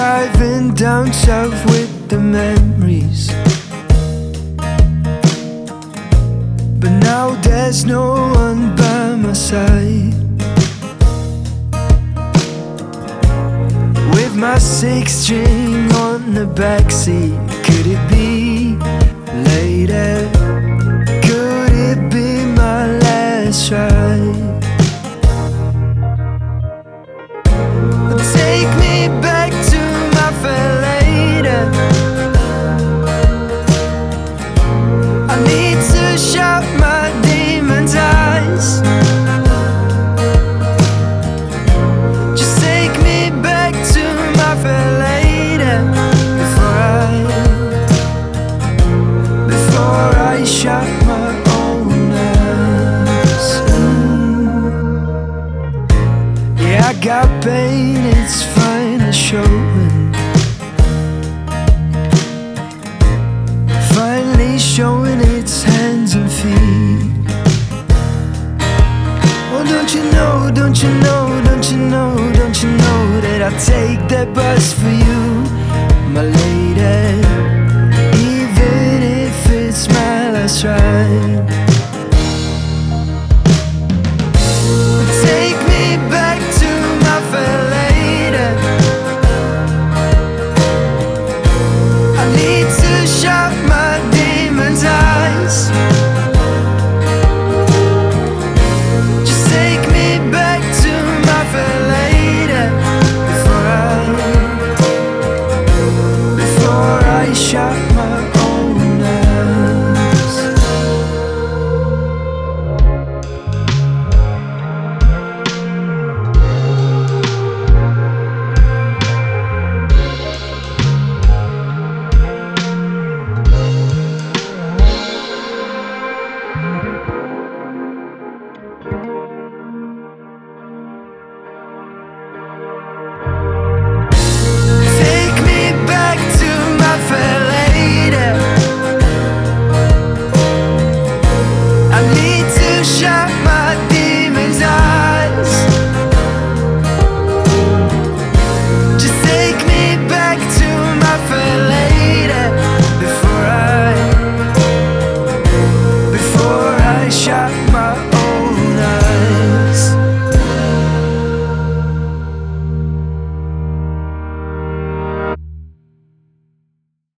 driving down south with the memories, but now there's no one by my side. With my 6-string on the backseat, could it be later? Could it be my last ride? Take me back to my fair later. I need to shut my demon's eyes. Just take me back to my fair later, before I shut my own eyes. Yeah, I got pain, it's finally showing. Finally showing its hands and feet. Oh, don't you know, don't you know, don't you know, don't you know that I take that bus for you, my lady, even if it's my last ride.